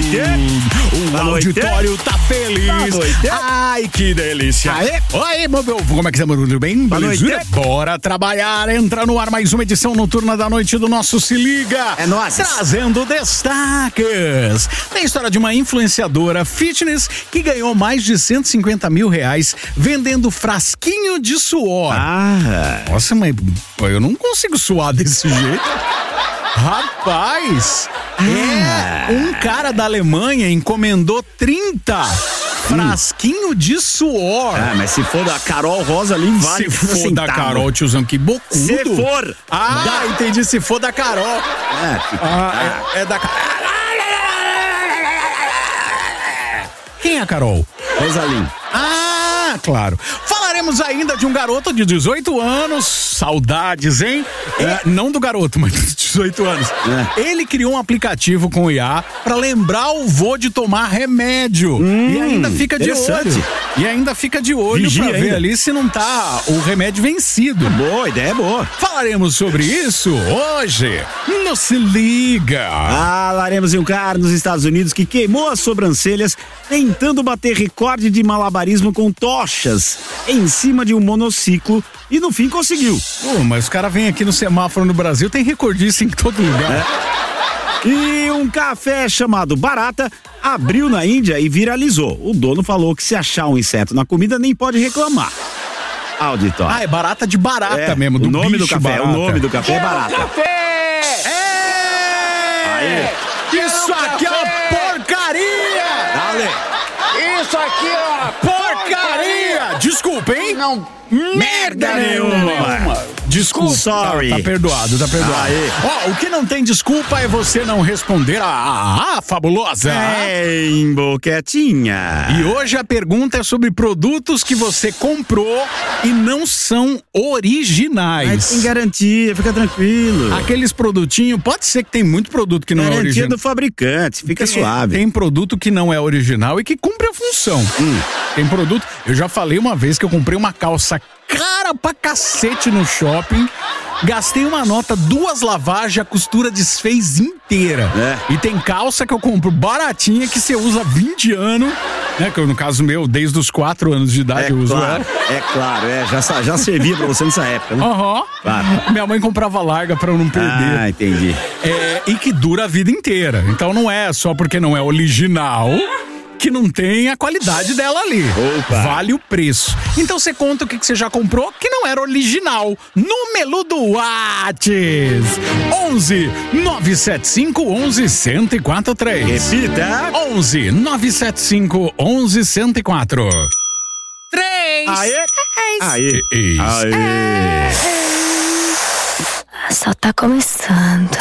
O auditório tá feliz. Ai, que delícia. Oi, meu povo, como é que estamos? Tudo bem? Boa noite. Bora trabalhar. Entra no ar mais uma edição noturna da noite do nosso Se Liga. É nóis. Trazendo destaques. Tem a história de uma influenciadora fitness que ganhou mais de 150 mil reais vendendo frasquinho de suor. Nossa, mas eu não consigo suar desse jeito. Rapaz, um cara da Alemanha encomendou 30 frasquinho de suor. Mas se for da Carol Rosa ali, vale. Se for da Carol, tiozão, que bocudo. Se for. Entendi, se for da Carol. É da Carol. Quem é a Carol? Rosalinho. Claro. Falaremos ainda de um garoto de 18 anos. Saudades, hein? Não do garoto, mas de 18 anos. Ele criou um aplicativo com IA pra lembrar o vô de tomar remédio. E ainda fica de olho. Vigia pra ver ainda. ali se não tá o remédio vencido. Boa, ideia é boa. Falaremos sobre isso hoje no Se Liga. Falaremos de um cara nos Estados Unidos que queimou as sobrancelhas tentando bater recorde de malabarismo com tochas em cima de um monociclo e no fim conseguiu. Mas os caras vêm aqui no semáforo no Brasil, tem recordista em todo lugar. E um café chamado Barata abriu na Índia e viralizou. O dono falou que se achar um inseto na comida nem pode reclamar. Auditório. É barata de barata mesmo, do o nome do bicho café, barata. o nome do café é Barata. Isso aqui é uma porcaria! Isso aqui é uma Porcaria! Desculpa, hein? Não. Merda nenhuma! Desculpa, Sorry. Tá perdoado. O que não tem desculpa é você não responder a fabulosa. Em boquetinha. E hoje a pergunta é sobre produtos que você comprou e não são originais. Tem garantia, fica tranquilo. Aqueles produtinhos, pode ser que tem muito produto que não é Garantia original. do fabricante, fica suave. Tem produto que não é original e que cumpre a função. Tem produto, eu já falei uma vez que eu comprei uma calça cara pra cacete no shopping, gastei uma nota, 2 lavagens, a costura desfez inteira. E tem calça que eu compro baratinha que você usa 20 anos, né? Que eu, no caso meu, desde os 4 anos de idade eu uso ela. Já servia pra você nessa época, né? Claro. Minha mãe comprava larga pra eu não perder. Entendi. E que dura a vida inteira. Então não é só porque não é original que não tem a qualidade dela ali. Vale o preço. Então você conta o que você já comprou que não era original. Número do Whats 11 975 11 1043. Repita. 11 975 11 1004. 3. Aê. Só tá começando.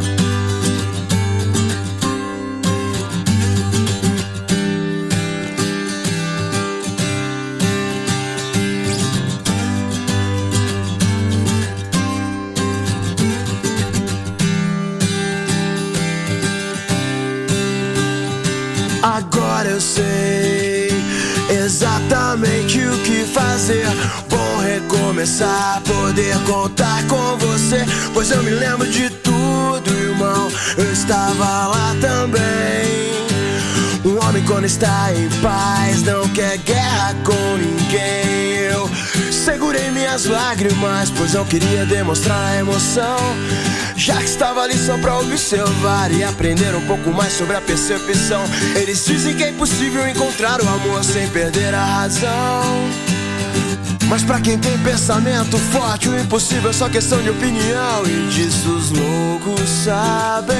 Agora eu sei exatamente o que fazer. Bom recomeçar, poder contar com você. Pois eu me lembro de tudo, irmão. Eu estava lá também. Um homem quando está em paz não quer guerra com ninguém. Eu segurei minhas lágrimas, pois não queria demonstrar a emoção. Já que estava ali só pra observar e aprender um pouco mais sobre a percepção. Eles dizem que é impossível encontrar o amor sem perder a razão. Mas pra quem tem pensamento forte, o impossível é só questão de opinião. E disso os loucos sabem.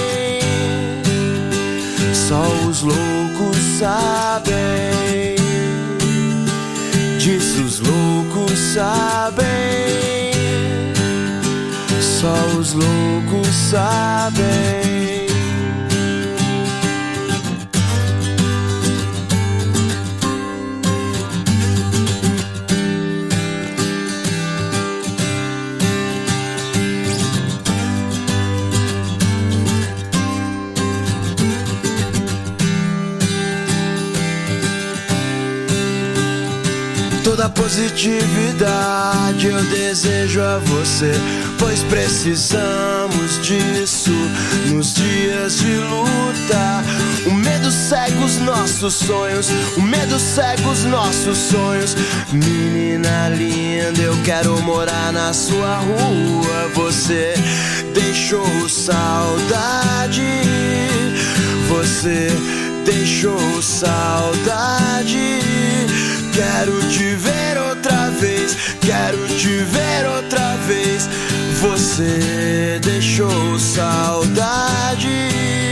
Só os loucos sabem. Disso os loucos sabem. Só os loucos sabem. Toda positividade eu desejo a você. pois precisamos disso nos dias de luta. O medo cega os nossos sonhos, o medo cega os nossos sonhos. Menina linda, eu quero morar na sua rua. Você deixou saudade, você deixou saudade. Quero te ver outra vez, quero te ver outra vez. Você deixou saudade.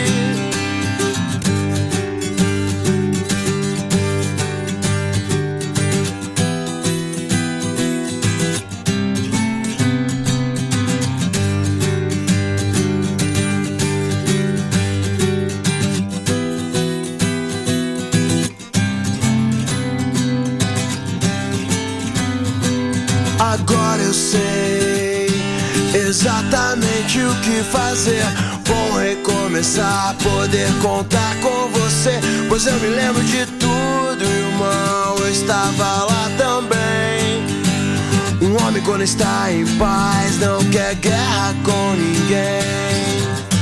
Agora eu sei exatamente o que fazer. Bom recomeçar, poder contar com você. Pois eu me lembro de tudo, irmão, eu estava lá também. Um homem quando está em paz não quer guerra com ninguém.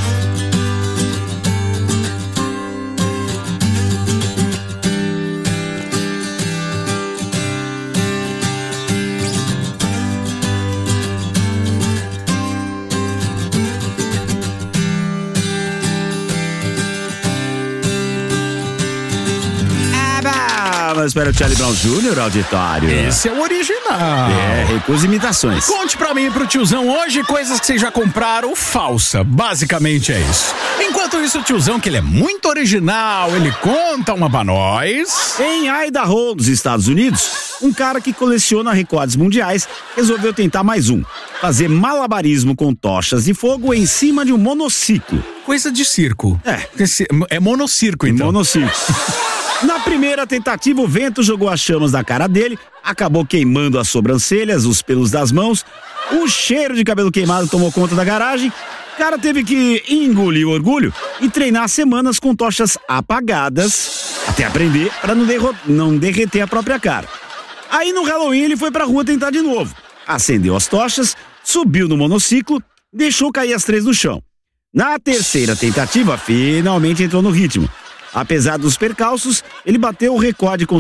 Mas espera o Charlie Brown Jr., auditório. Esse é o original. Recusa imitações. Conte pra mim e pro tiozão hoje coisas que vocês já compraram falsa. Basicamente é isso. Enquanto isso, o tiozão, que ele é muito original, ele conta uma pra nós. Em Idaho, nos Estados Unidos, um cara que coleciona recordes mundiais resolveu tentar mais um. Fazer malabarismo com tochas de fogo em cima de um monociclo. Coisa de circo. É monocirco, então. Monociclo. Na primeira tentativa, o vento jogou as chamas na cara dele, acabou queimando as sobrancelhas, os pelos das mãos, o cheiro de cabelo queimado tomou conta da garagem. O cara teve que engolir o orgulho e treinar semanas com tochas apagadas, até aprender para não derreter a própria cara. Aí no Halloween ele foi pra rua tentar de novo. Acendeu as tochas, subiu no monociclo, deixou cair as 3 no chão. Na terceira tentativa, finalmente entrou no ritmo. Apesar dos percalços, ele bateu o recorde com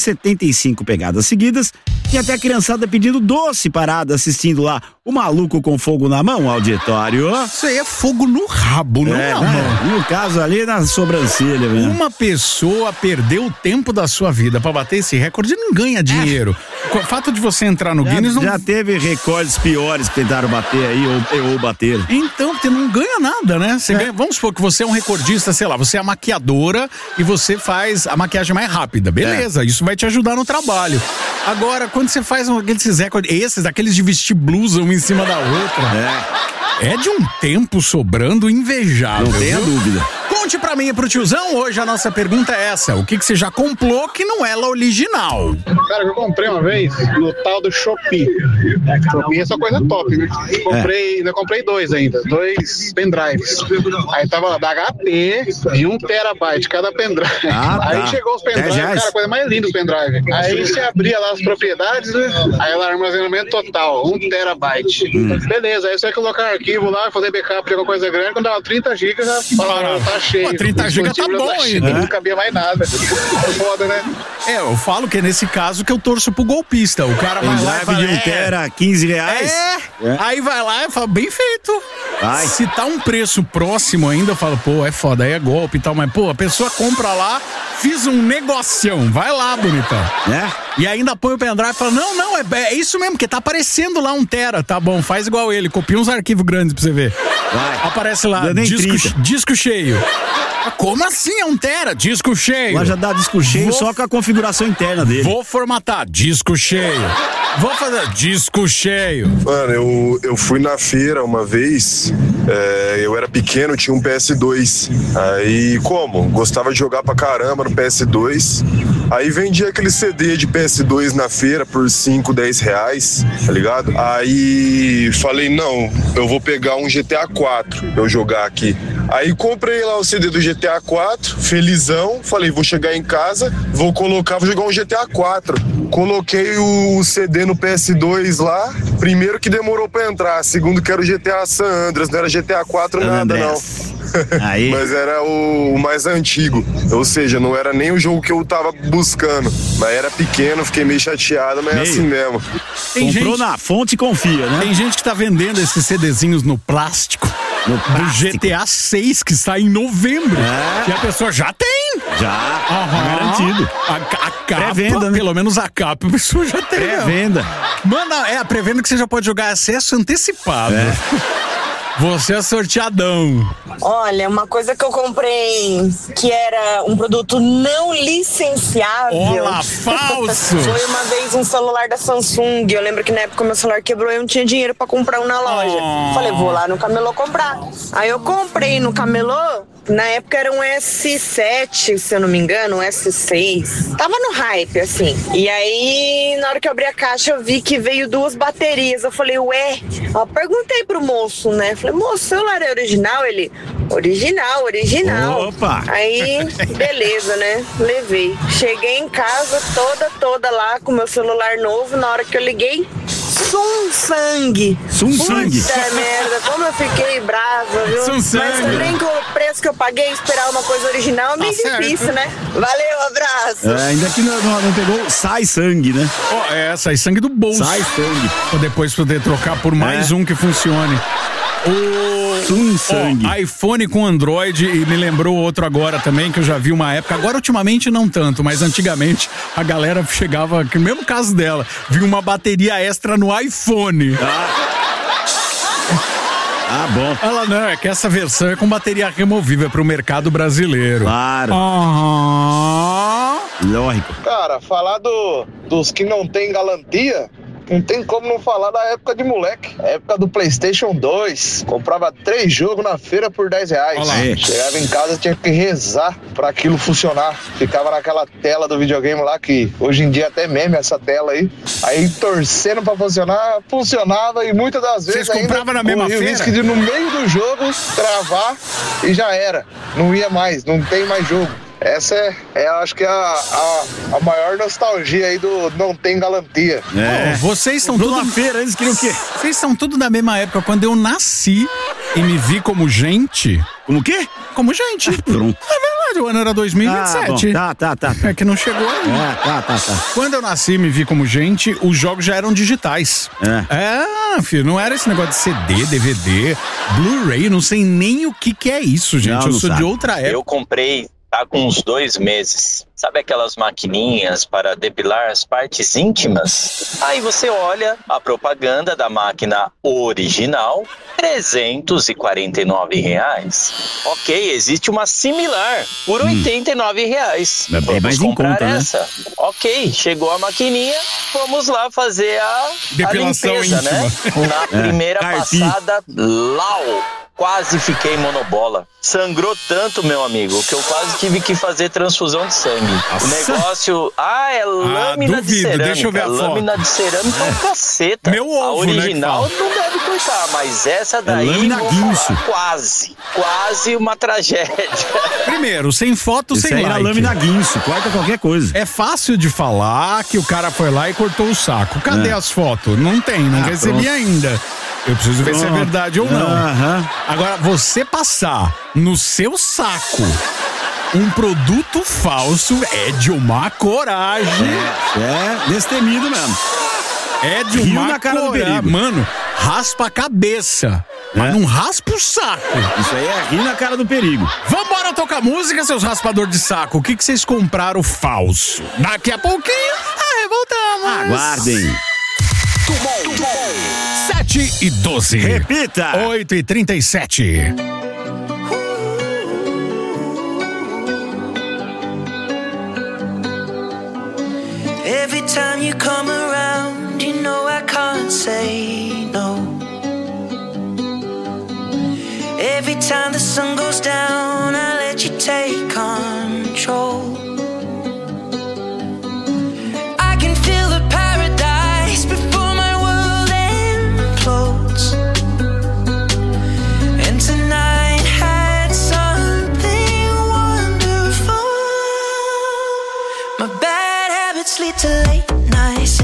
175 pegadas seguidas e até a criançada pedindo doce parada assistindo lá o maluco com fogo na mão, auditório. Isso aí é fogo no rabo, não na mão. No caso ali na sobrancelha mesmo. Uma pessoa perdeu o tempo da sua vida pra bater esse recorde e não ganha dinheiro. O fato de você entrar no Guinness não... Já teve recordes piores que tentaram bater aí ou bater. Então, você não ganha nada, né? Você ganha, vamos supor que você é um recordista, sei lá, você é a maquiadora e você faz a maquiagem mais rápida. Beleza, isso vai te ajudar no trabalho. Agora, quando você faz aqueles recordes, aqueles de vestir blusa uma em cima da outra, é de um tempo sobrando invejável. Não tenha dúvida. Conte pra mim e pro tiozão, hoje a nossa pergunta é essa: o que você já comprou que não é original? Cara, eu comprei uma vez no tal do Shopee. Shopee é só coisa top, né? Eu comprei 2 ainda, 2 pendrives. Aí tava lá da HP de 1 terabyte cada pendrive. Aí chegou os pendrives, cara, a coisa mais linda os pendrives. Aí você abria lá as propriedades, né? Aí lá, armazenamento total, 1 terabyte. Beleza, aí você ia colocar arquivo lá, fazer backup de alguma coisa grande, quando dava 30 GB já falaram, tá cheio. 30 GB tá bom ainda. Não cabia mais nada. É foda, né? Eu falo que é nesse caso que eu torço pro golpista. O cara vai lá e fala, de 1 tera, 15 reais. Aí vai lá e fala, bem feito. Vai. Se tá um preço próximo ainda, eu falo, pô, é foda, aí é golpe e tal. Mas, pô, a pessoa compra lá, fiz um negocião. Vai lá, bonitão. E ainda põe o pendrive e fala, não, é isso mesmo, porque tá aparecendo lá 1 tera. Tá bom, faz igual ele, copia uns arquivos grandes pra você ver. Vai. Aparece lá, disco cheio. Como assim é 1 tera? Disco cheio. Lá já dá disco cheio só com a configuração interna dele. Vou formatar, disco cheio. Vou fazer disco cheio. Mano, eu fui na feira uma vez, eu era pequeno, tinha um PS2. Aí, gostava de jogar pra caramba no PS2. Aí vendia aquele CD de PS2 na feira por 5, 10 reais, tá ligado? Aí falei, não, eu vou pegar um GTA 4 pra eu jogar aqui. Aí comprei lá o CD do GTA 4, felizão, falei, vou chegar em casa, vou jogar um GTA 4. Coloquei o CD no PS2 lá, Primeiro que demorou pra entrar, segundo que era o GTA San Andreas, não era GTA 4 nada não. Aí. Mas era o mais antigo, ou seja, não era nem o jogo que eu tava buscando, mas era pequeno, fiquei meio chateado, mas é assim mesmo. Comprou na fonte e confia, né? Tem gente que tá vendendo esses CDzinhos no plástico. Do GTA 6 que sai em novembro. E a pessoa já tem. Já. Garantido. A capa, pré-venda, né? Pelo menos a capa, a pessoa já tem. Pré-venda. Manda, a pré-venda que você já pode jogar acesso antecipado. Você é sorteadão. Olha, uma coisa que eu comprei que era um produto não licenciável. Olá, falso! Foi uma vez um celular da Samsung. Eu lembro que na época meu celular quebrou e eu não tinha dinheiro pra comprar um na loja. Falei, vou lá no camelô comprar. Aí eu comprei no camelô. Na época era um S7, se eu não me engano, um S6. Tava no hype, assim. E aí, na hora que eu abri a caixa, eu vi que veio 2 baterias. Eu falei, ué? Eu perguntei pro moço, né? Falei, moço, o celular é original? Ele, original. Opa! Aí, beleza, né? Levei. Cheguei em casa toda lá com meu celular novo. Na hora que eu liguei, Samsung. Puta merda, como eu fiquei brava, viu? Samsung. Mas também com o preço que eu paguei, esperar uma coisa original é meio difícil, né? Valeu, abraço. Ainda que não pegou, sai sangue, né? Sai sangue do bolso. Sai sangue. Pra depois poder trocar por mais um que funcione. iPhone com Android, e me lembrou outro agora também, que eu já vi uma época, agora ultimamente não tanto, mas antigamente a galera chegava, que no mesmo caso dela, viu uma bateria extra no iPhone. Bom. Ela não, é que essa versão é com bateria removível pro mercado brasileiro. Claro. Lógico. Cara, falar dos que não tem galantia, não tem como não falar da época de moleque. Época do PlayStation 2. Comprava 3 jogos na feira por R$10. Chegava em casa, tinha que rezar pra aquilo funcionar. Ficava naquela tela do videogame lá, que hoje em dia até meme essa tela aí. Aí torcendo pra funcionar, funcionava, e muitas das vezes vocês compravam na mesma feira? O risco de no meio do jogo travar e já era. Não ia mais, não tem mais jogo. Essa acho que é a maior nostalgia aí do não tem galantia. Vocês estão tudo na feira, eles queriam o quê? Vocês são tudo da mesma época. Quando eu nasci e me vi como gente. Como o quê? Como gente. Pronto. É verdade, o ano era 2027. Tá. É que não chegou ainda. Tá. Quando eu nasci e me vi como gente, os jogos já eram digitais. Filho, não era esse negócio de CD, DVD, Blu-ray, não sei nem o que é isso, gente. Eu sou de outra época. Eu comprei, tá com uns 2 meses. Sabe aquelas maquininhas para depilar as partes íntimas? Aí você olha a propaganda da máquina original, R$349. Ok, existe uma similar por R$89. É bem mais em conta, essa, né? Ok, chegou a maquininha, vamos lá fazer a depilação limpeza, íntima, né? Na primeira passada, quase fiquei monobola. Sangrou tanto, meu amigo, que eu quase tive que fazer transfusão de sangue. Nossa. O negócio... é lâmina de cerâmica. Deixa eu ver a foto. Lâmina de cerâmica é um caceta. Meu ovo, a original, né, não deve cortar, mas essa daí... lâmina guincho. Quase uma tragédia. Primeiro, sem foto, Esse sem aí like. Era lâmina guincho, corta qualquer coisa. É fácil de falar que o cara foi lá e cortou o saco. Cadê as fotos? Não tem, não recebi ainda. Eu preciso ver se é verdade ou não. Agora, você passar no seu saco um produto falso é de uma coragem. Destemido mesmo. É de Rio uma na cara do coragem. perigo. Mano, raspa a cabeça, mas não raspa o saco. Isso aí é rir na cara do perigo. Vambora tocar música, seus raspadores de saco. O que vocês compraram falso? Daqui a pouquinho, voltamos. Aguardem. 7:12. Repita. 8:37. Every time you come around, you know I can't say no. Every time the sun goes down, I let you take control. I can feel the paradise before my world implodes. And tonight had something wonderful. My bad habits lead to late nights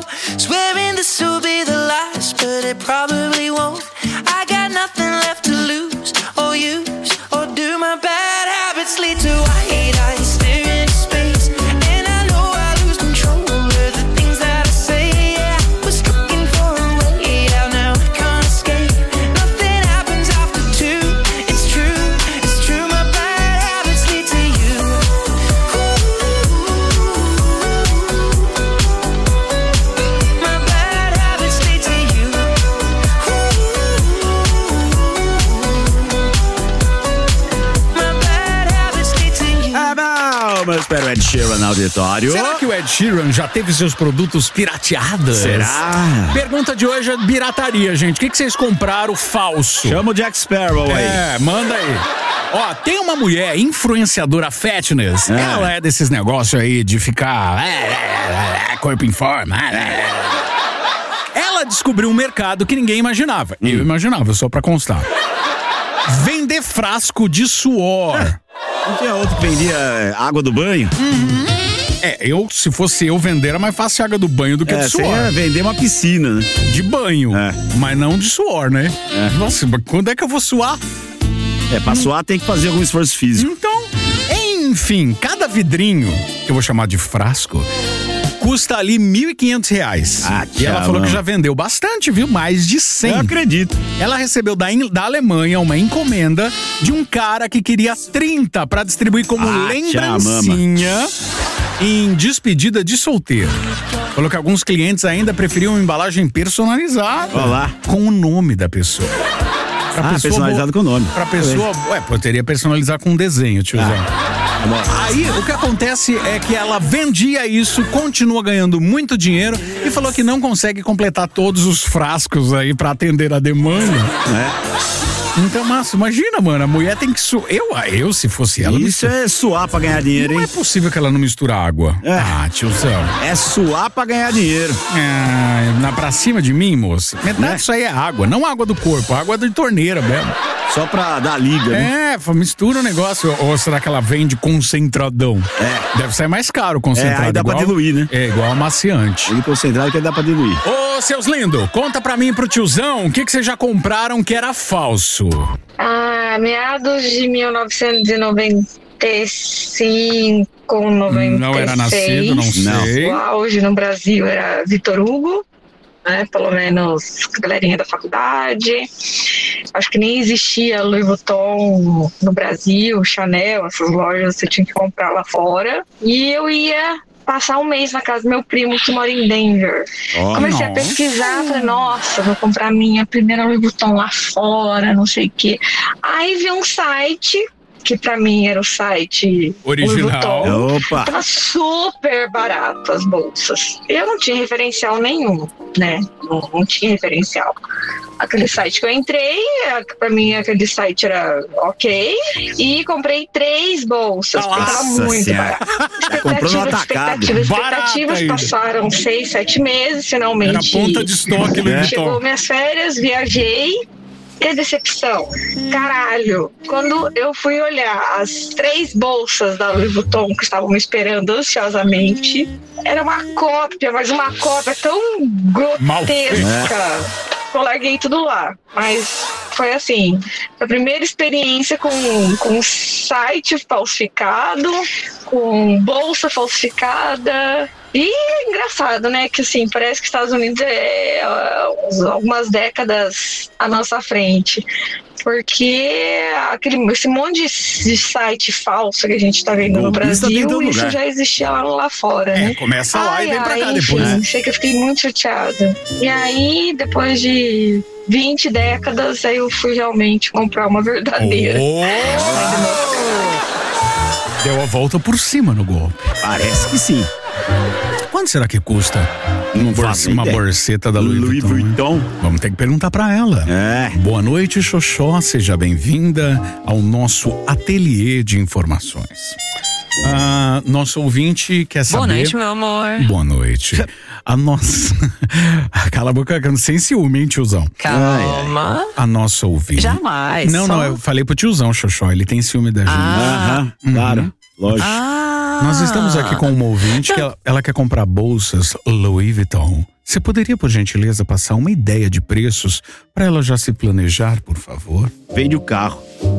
Swearing this will be the last, but it probably won't. I got nothing left to lose or use or do. My bad habits lead to white eyes staring into space, and I know I lose control of the things that I say. Yeah, I was looking for a way out, now I can't escape. Nothing happens after two. It's true. My bad habits lead to you. My bad habits lead to you. My bad habits lead to you. Palmas para o Ed Sheeran no auditório. Será que o Ed Sheeran já teve seus produtos pirateados? Será? Pergunta de hoje é pirataria, gente. O que vocês compraram falso? Chama o Jack Sparrow aí. Manda aí. Ó, tem uma mulher influenciadora fitness. Ela é desses negócios aí de ficar corpo em forma. Ela descobriu um mercado que ninguém imaginava. Eu imaginava, só pra constar. Vender frasco de suor. Não tinha outro que vendia água do banho? Se fosse eu vender, era mais fácil água do banho do que de suor. Você ia vender uma piscina, né? De banho, mas não de suor, né? Nossa, quando é que eu vou suar? Pra suar tem que fazer algum esforço físico. Então, enfim, cada vidrinho, que eu vou chamar de frasco, custa ali R$1.500. E ela falou que já vendeu bastante, viu? Mais de 100. Eu acredito. Ela recebeu da Alemanha uma encomenda de um cara que queria 30 para distribuir como lembrancinha em despedida de solteiro. Falou que alguns clientes ainda preferiam uma embalagem personalizada. Olá. Com o nome da pessoa. Personalizado com o nome. Pra pessoa, poderia personalizar com um desenho, tiozão. Aí, o que acontece é que ela vendia isso, continua ganhando muito dinheiro e falou que não consegue completar todos os frascos aí pra atender a demanda. Então, Márcio, imagina, mano, a mulher tem que suar. Eu, se fosse ela... Isso é suar pra ganhar dinheiro, hein? Não é possível que ela não misture água. Tiozão. É suar pra ganhar dinheiro. Pra cima de mim, moça. Metade disso aí é água, não água do corpo, água de torneira mesmo. Só pra dar liga, né? Mistura o negócio. Ou será que ela vende concentradão? Deve ser mais caro o concentrado. Aí dá pra diluir, né? Igual amaciante. Ele concentrado que dá pra diluir. Ô, seus lindos, conta pra mim e pro tiozão o que vocês já compraram que era falso. Meados de 1995, 96. Não era nascido, não sei. O auge no Brasil era Vitor Hugo, né? Pelo menos a galerinha da faculdade. Acho que nem existia Louis Vuitton no Brasil, Chanel, essas lojas você tinha que comprar lá fora. E eu ia passar um mês na casa do meu primo que mora em Denver. Comecei a pesquisar, falei, nossa, vou comprar minha primeira Louis Vuitton lá fora, não sei o quê. Aí vi um site, que pra mim era o site original. Opa! Tava super barato as bolsas. Eu não tinha referencial nenhum, né? Não tinha referencial. Aquele site que eu entrei, pra mim aquele site era ok, e comprei 3 bolsas, porque tava muito barato. Expectativas passaram 6, 7 meses, finalmente. Era ponta de estoque, né? Chegou minhas férias, viajei. Que decepção, caralho. Quando eu fui olhar as 3 bolsas da Louis Vuitton que estavam me esperando ansiosamente, era uma cópia, mas uma cópia tão grotesca. Eu larguei tudo lá, mas foi assim, a primeira experiência com site falsificado, com bolsa falsificada. E engraçado, né, que assim, parece que os Estados Unidos é algumas décadas à nossa frente. Porque esse monte de site falso que a gente tá vendo no Brasil, isso já existia lá fora, né? Começa lá e vem pra cá enfim, depois. Sei que eu fiquei muito chateada. E aí, depois de 20 décadas, aí eu fui realmente comprar uma verdadeira. Deu a volta por cima no golpe. Parece que sim. Quanto será que custa uma borseta da Louis Vuitton? Vamos ter que perguntar pra ela. Boa noite, Xoxó. Seja bem-vinda ao nosso ateliê de informações. Nosso ouvinte quer saber... Boa noite, meu amor. Boa noite. A nossa... Cala a boca, sem ciúme, hein, tiozão? Calma. A nossa ouvinte... Jamais. Não, eu falei pro tiozão, Xoxó. Ele tem ciúme da gente. Claro. Lógico. Nós estamos aqui com uma ouvinte que ela quer comprar bolsas Louis Vuitton Você poderia, por gentileza, passar uma ideia de preços para ela já se planejar, por favor? Vende o carro.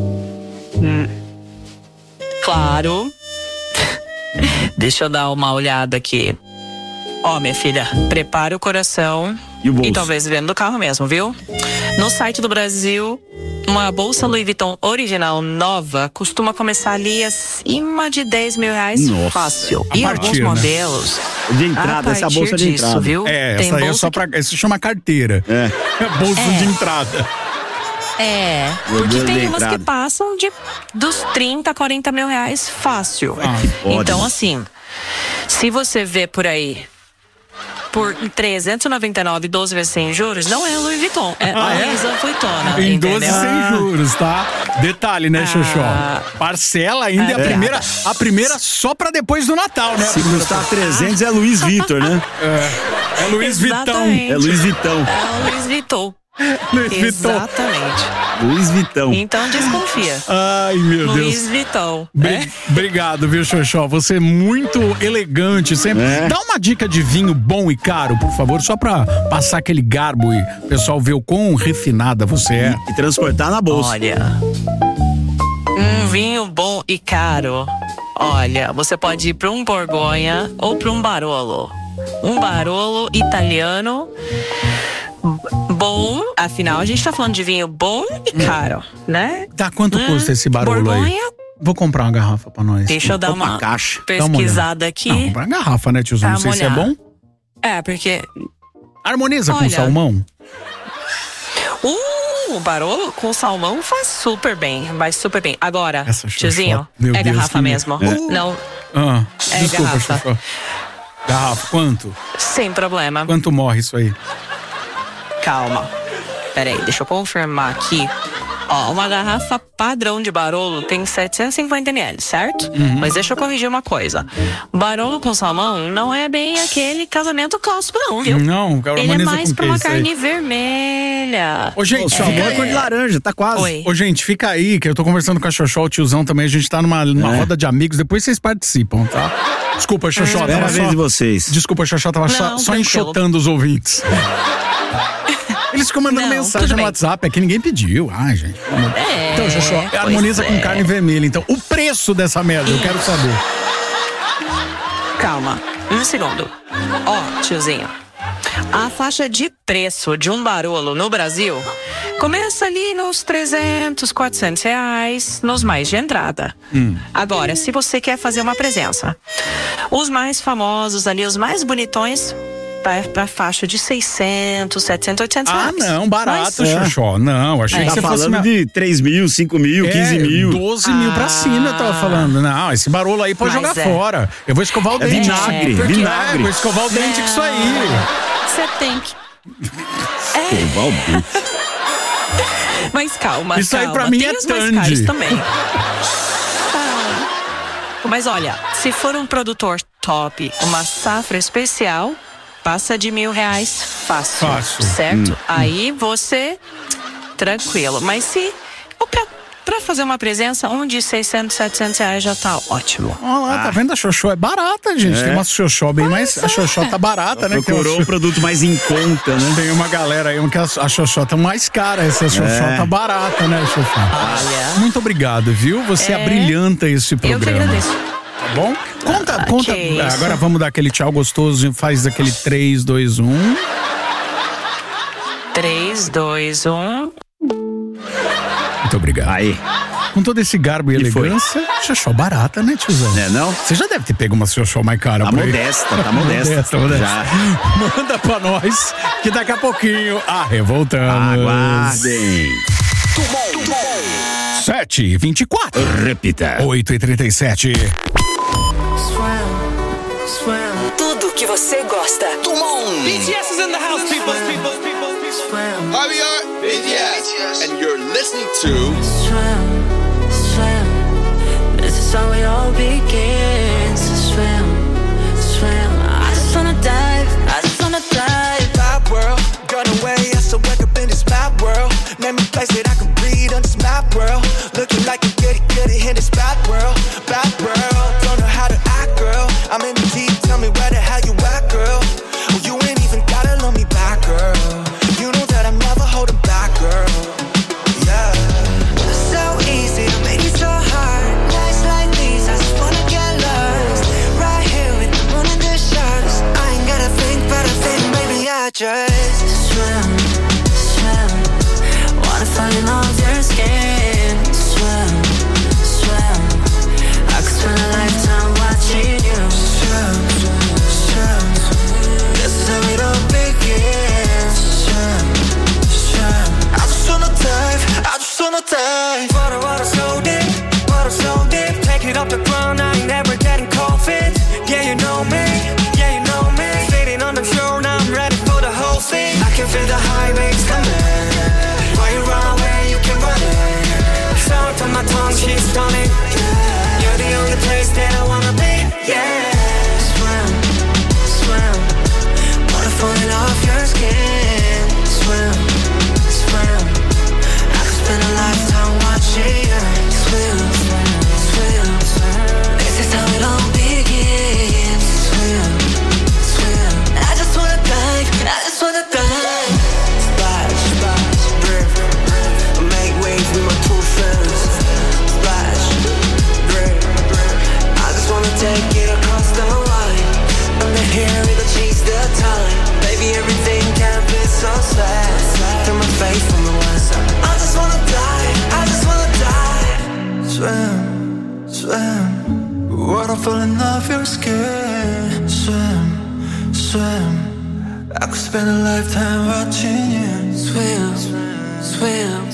Claro. Deixa eu dar uma olhada aqui. Ó, minha filha, prepara o coração e o bolso. E talvez venda do carro mesmo, viu? No site do Brasil, uma bolsa Louis Vuitton original nova costuma começar ali acima de 10 mil reais. Nossa. Fácil. A E partir, alguns né? modelos. De entrada, essa bolsa de entrada. Viu? É, Tem essa aí é bolsa só pra. Isso chama carteira. É. Bolsa de entrada. Porque Deus tem de umas que entrada. passam dos 30, 40 mil reais fácil. pode, Então, né? assim, se você vê por aí por 399, 12 vezes sem juros, não é Louis Vuitton, é Louis Vuitton. Em entendeu? 12 sem juros, tá? Detalhe, né, Xoxó? Parcela ainda é a primeira só pra depois do Natal, né? Se custar 300 é Louis Vuitton, né? É Louis Vuitton. Exatamente. É Louis Vuitton. É Louis Vuitton. Louis Vuitton. Exatamente. Louis Vuitton. Então desconfia. Ai, meu Louis Deus. Vuitton. Obrigado, viu, Xoxó? Você é muito elegante sempre. Dá uma dica de vinho bom e caro, por favor, só pra passar aquele garbo e o pessoal ver o quão refinada você é. E transportar na bolsa. Olha, um vinho bom e caro. Olha, você pode ir para um Borgonha ou para um Barolo. Um Barolo italiano bom, afinal a gente tá falando de vinho bom e caro, né? Tá, quanto custa esse Barolo Borgonha, aí? Vou comprar uma garrafa pra nós. deixa eu dar uma caixa. pesquisada aqui. Não, comprar uma garrafa, né, tiozão? Não sei se é bom. É, porque Harmoniza com Olha, salmão? o Barolo com salmão faz super bem. Vai super bem. Agora, Essa Xoxó, tiozinho, meu é Deus, garrafa que- mesmo. Não, é Desculpa, garrafa. Xoxó. Garrafa, quanto? Sem problema. Quanto morre isso aí? Calma. Peraí, deixa eu confirmar aqui. Ó, uma garrafa padrão de Barolo tem 750 ml, certo? Mas deixa eu corrigir uma coisa. Barolo com salmão não é bem aquele casamento clássico, não, viu? Não, Ele é harmoniza mais com pra que uma isso aí? carne vermelha. Ô, gente, O salmão é cor de laranja, tá quase. Oi. Ô, gente, fica aí, que eu tô conversando com a Xoxó, o tiozão também. A gente tá numa roda de amigos. Depois vocês participam, tá? Desculpa, Xoxó. Espera a tava vez só... de vocês. Desculpa, Xoxó, tava só tranquilo. enxotando os ouvintes. Eles ficam mandando Não, mensagem tudo no bem. WhatsApp, é que ninguém pediu. Ai, gente. Então, Xoxó, pois harmoniza com é. carne vermelha. Então, o preço dessa merda, eu quero saber. Calma, um segundo. Ó, tiozinho, a faixa de preço de um Barolo no Brasil começa ali nos 300, 400 reais, nos mais de entrada. Agora, se você quer fazer uma presença, os mais famosos ali, os mais bonitões, vai pra faixa de 600, 700, 800 Ah, reais. não, barato, Mas- Xoxó. Não, achei que Tá você fosse... falando de 3 mil, 5 mil, 15 mil. 12 mil pra cima, eu tava falando. Não, esse Barolo aí pode Mas jogar é. fora. Eu vou escovar o É dente. vinagre, Porque- vinagre. vou escovar o dente com isso aí. Você tem que... Escovar o dente. Mas calma, Isso aí calma. pra mim Tem é os mais Tandy. caros também. Mas olha, se for um produtor top, uma safra especial, passa de R$1.000 fácil. Fácil. Certo? Aí você, tranquilo. Mas se, pra fazer uma presença, um de 600, 700 reais já tá ótimo. Olha lá, tá vendo? A Xoxó é barata, gente. Tem uma Xoxó bem mais... A Xoxó tá barata, né? Procurou um produto mais em conta, né? Tem uma galera aí que a Xoxó tá mais cara. Essa Xoxó tá barata, né, Xoxó? Olha. Muito obrigado, viu? Você abrilhanta esse Eu que programa. agradeço. Tá bom? Conta. que isso. Agora vamos dar aquele tchau gostoso e faz aquele 3, 2, 1. 3, 2, 1. Muito obrigado. Aí. Com todo esse garbo e foi? elegância, Xoxó barata, né, tiozão? É, não? Você já deve ter pego uma Xoxó mais cara Tá por aí. modesta, tá modesta. Modesta. Já. Manda pra nós, que daqui a pouquinho revoltamos. Aguardem. 7h24. Repita. 8h37. Tudo que você gosta. BTS is in the house, people. Hi, we are BTS, and you're listening to This is how it all begins. Swim. I just wanna dive. Map world. Gone away, I so wake up in this map world. Name a place that I can breathe on this map world. Looking like a goody in this bad world. Don't know how to act, girl. I'm in the deep, tell me where the hell you at, girl. Oh, you ain't even gotta just swim, swim. Wanna fall in love with your skin. Swim, swim. I could spend a lifetime watching you. Swim, swim. This is how it all begins. Swim, swim. I just wanna dive. Water so deep. Take it off the ground, I ain't never getting cold feet. Yeah, you know me. Sitting on the shore, now I'm ready for the whole thing. I can feel the high waves coming. Why you run away, you can run it. Sound on my tongue, she's stunning. You're the only place that I wanna be. Yeah. Swim, swim. Water falling off your skin. Swim, swim. I could spend a lifetime watching you. Swim, swim. This is how it all begins. Swim, swim. I just wanna dive. Splash, splash, river. Make waves with my two friends. Splash, river. I just wanna take it across the line. Under here, it'll chase the time. Baby, everything can be so sad. Through my face from the west side. I just wanna die. Swim, swim. Water falling off your skin. Swim, swim. I could spend a lifetime watching you. Swim, swim.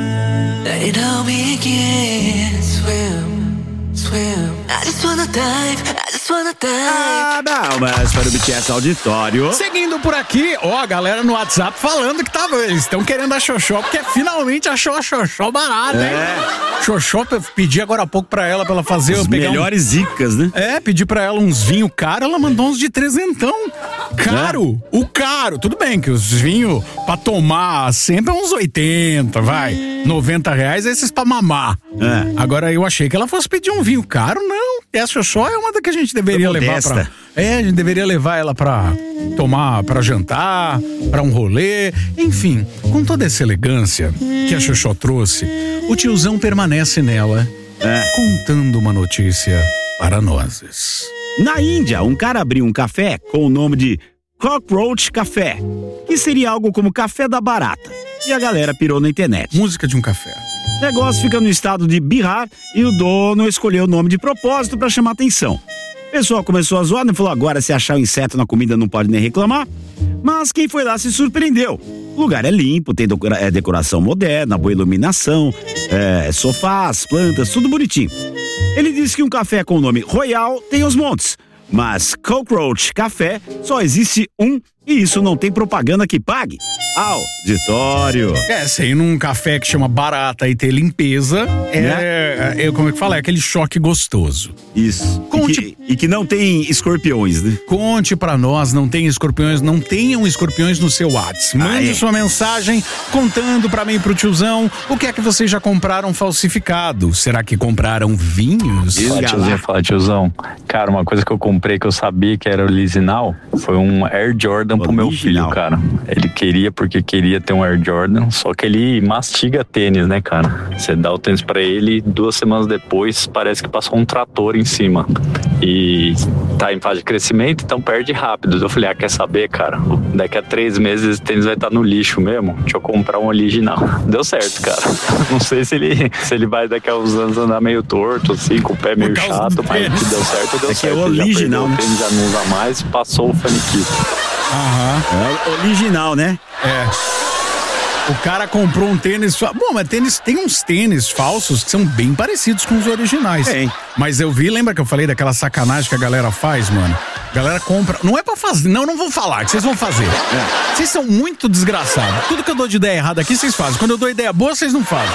It all begins. Swim, swim. I just wanna dive. Ah, não, mas para o BTS Auditório. Seguindo por aqui, a galera no WhatsApp falando que eles estão querendo a Xoxó, porque finalmente achou a Xoxó barata, hein? Xoxó, eu pedi agora há pouco pra ela fazer... Os melhores dicas, né? Pedi pra ela uns vinhos caros, ela mandou uns de trezentão. Caro, o caro. Tudo bem que os vinhos pra tomar sempre é uns 80, vai. R$90, esses pra mamar. Agora eu achei que ela fosse pedir um vinho caro, não. A Xoxó é uma da que a gente deveria levar pra... a gente deveria levar ela pra tomar, pra jantar, pra um rolê. Enfim, com toda essa elegância que a Xoxó trouxe, o tiozão permanece nela, contando uma notícia para nós. Na Índia, um cara abriu um café com o nome de Cockroach Café, que seria algo como café da barata. E a galera pirou na internet. Música de um café. O negócio fica no estado de Bihar e o dono escolheu o nome de propósito para chamar atenção. O pessoal começou a zoar e falou: agora se achar um inseto na comida não pode nem reclamar. Mas quem foi lá se surpreendeu. O lugar é limpo, tem decoração moderna, boa iluminação, sofás, plantas, tudo bonitinho. Ele disse que um café com o nome Royal tem os montes, mas Cockroach Café só existe um e isso não tem propaganda que pague. Auditório. Se ir num café que chama barata e ter limpeza, como é que fala? É aquele choque gostoso. Isso. E que não tem escorpiões, né? Conte pra nós, não tem escorpiões, não tenham escorpiões no seu WhatsApp. Mande sua mensagem contando pra mim e pro tiozão o que é que vocês já compraram falsificado. Será que compraram vinhos? Fala, tiozão. Cara, uma coisa que eu comprei que eu sabia que era original foi um Air Jordan pro meu filho, cara. Ele queria porque queria ter um Air Jordan, só que ele mastiga tênis, né, cara? Você dá o tênis pra ele, 2 semanas depois parece que passou um trator em cima. E tá em fase de crescimento, então perde rápido. Eu falei, quer saber, cara? Daqui a 3 meses esse tênis vai estar no lixo mesmo. Deixa eu comprar um original. Deu certo, cara. Não sei se ele vai daqui a uns anos andar meio torto, assim, com o pé meio chato, mas que deu certo, deu certo. É original, né? O tênis já não usa mais, passou o faniquito. É original, né? O cara comprou um tênis... Bom, mas tem uns tênis falsos que são bem parecidos com os originais. Mas eu lembra que eu falei daquela sacanagem que a galera faz, mano? A galera compra... Não é pra fazer... Não vou falar, que vocês vão fazer. Vocês são muito desgraçados. Tudo que eu dou de ideia errada aqui, vocês fazem. Quando eu dou ideia boa, vocês não fazem.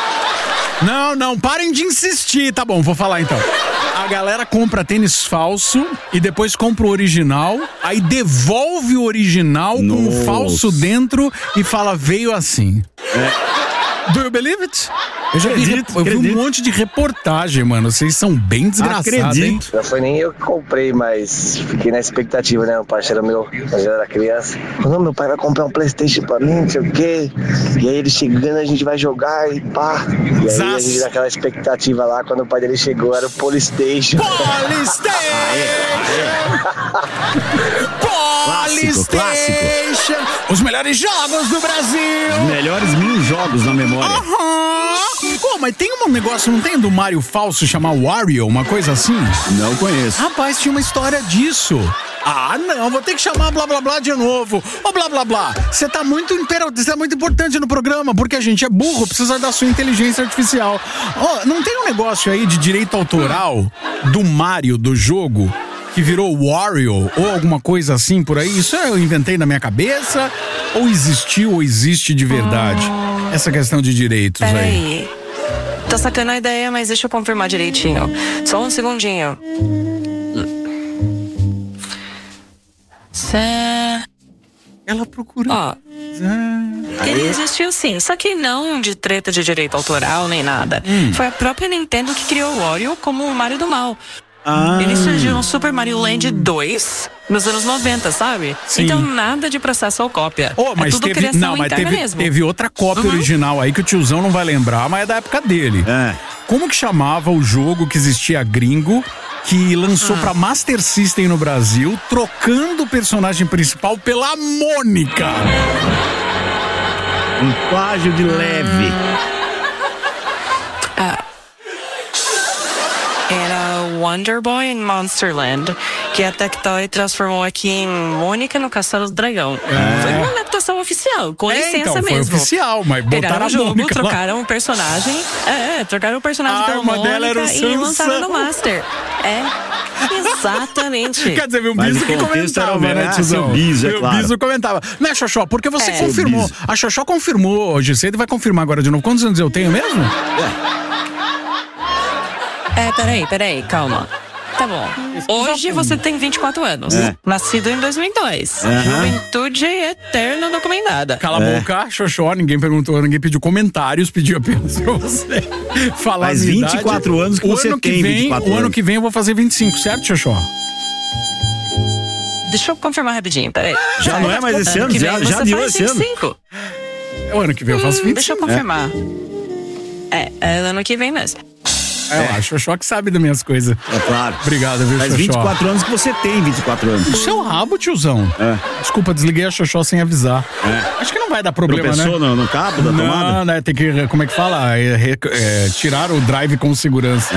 Não, parem de insistir. Tá bom, vou falar então. A galera compra tênis falso e depois compra o original, aí devolve o original com um falso dentro e fala, veio assim. Do you believe it? Eu já vi um monte de reportagem, mano. Vocês são bem desgraçados, hein? Não foi nem eu que comprei, mas fiquei na expectativa, né? Um parceiro meu, quando eu era criança. Não, meu pai vai comprar um PlayStation pra mim, não sei o quê. E aí ele chegando, a gente vai jogar e pá. E aí a gente naquela expectativa lá, quando o pai dele chegou, era o PlayStation. PlayStation. Os melhores jogos do Brasil. Os melhores 1000 jogos na memória. Pô, mas tem um negócio, não tem do Mario falso chamar Wario, uma coisa assim? Não conheço. Rapaz, tinha uma história disso. Ah, não, vou ter que chamar blá blá blá de novo. Ô, blá blá blá, você tá muito importante no programa, porque a gente é burro, precisa da sua inteligência artificial. Ó, não tem um negócio aí de direito autoral do Mario, do jogo, que virou Wario ou alguma coisa assim por aí? Isso eu inventei na minha cabeça? Ou existiu ou existe de verdade? Essa questão de direitos aí. Peraí. Tá sacando a ideia, mas deixa eu confirmar direitinho. Só um segundinho. Ela procurou. Ó, ele existiu sim, só que não de treta de direito autoral nem nada. Foi a própria Nintendo que criou o Wario como o Mario do Mal. Ele surgiu no Super Mario Land 2 nos anos 90, sabe? Sim. Então nada de processo ou cópia. Mas é tudo teve, criação não, mas interna mesmo. teve outra cópia original aí que o tiozão não vai lembrar, mas é da época dele. Como que chamava o jogo que existia gringo, que lançou pra Master System no Brasil, trocando o personagem principal pela Mônica? Um plágio de leve. Era Wonder Boy em Monsterland, que a Tectoy transformou aqui em Mônica no Castelo do Dragão. Foi uma adaptação oficial, com licença então, mesmo. foi oficial, mas botaram Pegaram a o jogo, Mônica lá. trocaram o personagem. Trocaram o personagem pela arma dela era o Mônica e lançaram Sansão. no Master. Exatamente. Quer dizer, viu, o Mas Biso o que contexto era comentava, né, tiozão? seu Biso, é O claro. Biso comentava. Né, Xoxó? Porque você confirmou. Biso. A Xoxó confirmou hoje cedo e vai confirmar agora de novo. Quantos anos eu tenho mesmo? Peraí, calma. Tá bom. Hoje você tem 24 anos. Nascido em 2002. Juventude eterna documentada. Cala a boca, Xoxó. Ninguém perguntou, ninguém pediu comentários, pediu apenas pra você falar. Faz a minha 24 idade. anos que você tem 24 O ano anos. que vem eu vou fazer 25, certo, Xoxó? Deixa eu confirmar rapidinho, peraí. Já não é mais esse ano? Que vem Já você adiou faz esse ano? 25. O ano que vem eu faço 25. Deixa eu confirmar. É ano que vem mesmo. A Xoxó que sabe das minhas coisas. É claro. Obrigado, viu, Faz Xoxó? 24 anos que você tem 24 anos. O seu rabo, tiozão. Desculpa, desliguei a Xoxó sem avisar. Acho que não vai dar problema, Tropeçou né? no cabo da tomada? Não, né? Tem que, como é que fala? Tirar o drive com segurança.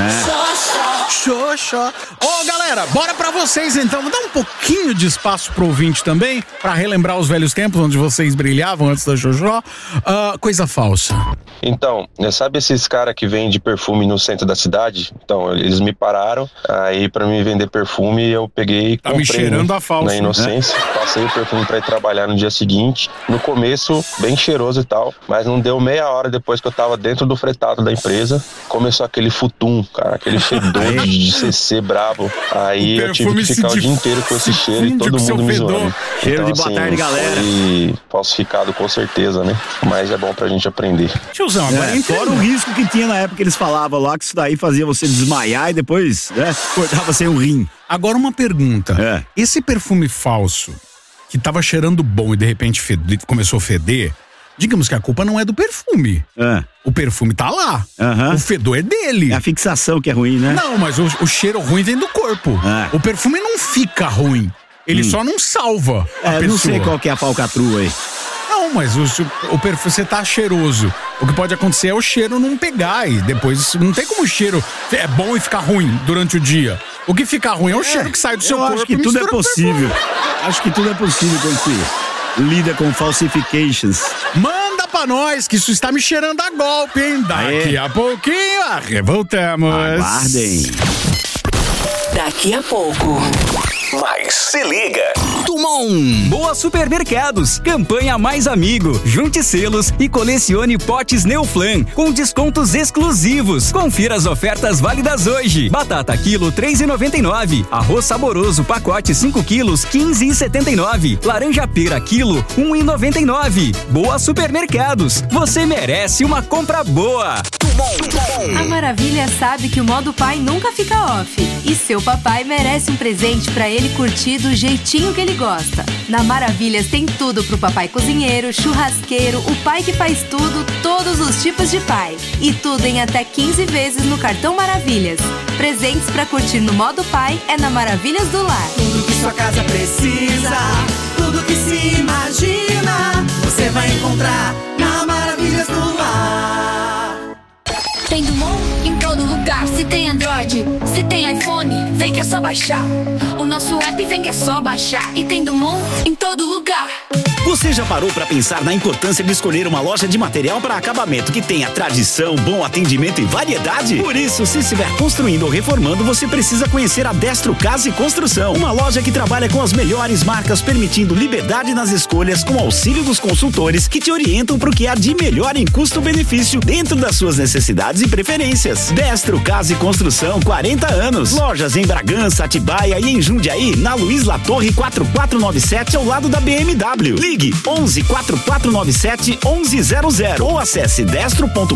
Xoxó. Ô, galera, bora pra vocês então. Vou dar um pouquinho de espaço pro ouvinte também, pra relembrar os velhos tempos onde vocês brilhavam antes da Xoxó. Coisa falsa. Então, sabe esses caras que vendem perfume no centro da cidade? Então, eles me pararam, aí pra me vender perfume eu peguei e comprei. me cheirando a falsa. Na inocência, passei o perfume pra ir trabalhar no dia seguinte. No começo, bem cheiroso e tal, mas não deu meia hora depois que eu tava dentro do fretado da empresa, começou aquele futum, cara, aquele fedor de CC brabo. Aí eu tive que ficar o dia inteiro com esse cheiro e todo mundo me zoando. Cheiro Então, de boa tarde, galera. Foi falsificado com certeza, né? Mas é bom pra gente aprender. Tiozão, agora fora o risco que tinha na época que eles falavam lá, que isso daí fazia você desmaiar e depois, cortava sem um rim. Agora uma pergunta. Esse perfume falso, que tava cheirando bom e de repente começou a feder, digamos que a culpa não é do perfume. O perfume tá lá. O fedor é dele. É a fixação que é ruim, né? Não, mas o cheiro ruim vem do corpo. O perfume não fica ruim. Ele só não salva a pessoa. Eu não sei qual que é a falcatrua aí. Não, mas o perfume, você tá cheiroso. O que pode acontecer é o cheiro não pegar e depois não tem como o cheiro é bom e ficar ruim durante o dia. O que fica ruim é o cheiro que sai do seu corpo. Acho que tudo é possível. Acho que tudo é possível quando se lida com falsifications. Manda pra nós que isso está me cheirando a golpe, hein? Daqui a pouquinho, voltamos. Aguardem. Daqui a pouco. Mas se liga. Tumon. Boa Supermercados. Campanha Mais Amigo. Junte selos e colecione potes Neuflan com descontos exclusivos. Confira as ofertas válidas hoje. Batata quilo 3,99. Arroz saboroso pacote 5 quilos 15,79. Laranja pera quilo 1,99. Boa Supermercados. Você merece uma compra boa. A Maravilha sabe que o modo pai nunca fica off. E seu papai merece um presente pra ele curtir do jeitinho que ele gosta. Na Maravilhas tem tudo pro papai cozinheiro, churrasqueiro, o pai que faz tudo, todos os tipos de pai. E tudo em até 15 vezes no cartão Maravilhas. Presentes pra curtir no modo pai é na Maravilhas do Lar. Tudo que sua casa precisa, tudo que se imagina, você vai encontrar na Maravilhas do Lar. Tem Dumont em todo lugar. Se tem Android, se tem iPhone, vem que é só baixar. O nosso app vem que é só baixar. E tem Dumont em todo lugar. Você já parou para pensar na importância de escolher uma loja de material para acabamento que tenha tradição, bom atendimento e variedade? Por isso, se estiver construindo ou reformando, você precisa conhecer a Destro Casa e Construção. Uma loja que trabalha com as melhores marcas, permitindo liberdade nas escolhas com auxílio dos consultores que te orientam para o que há de melhor em custo-benefício dentro das suas necessidades e preferências. Destro Casa e Construção, 40 anos. Lojas em Bragança, Atibaia e em Jundiaí, na Luiz Latorre 4497, ao lado da BMW. Ligue 11 4497 1100 ou acesse destro.com.br.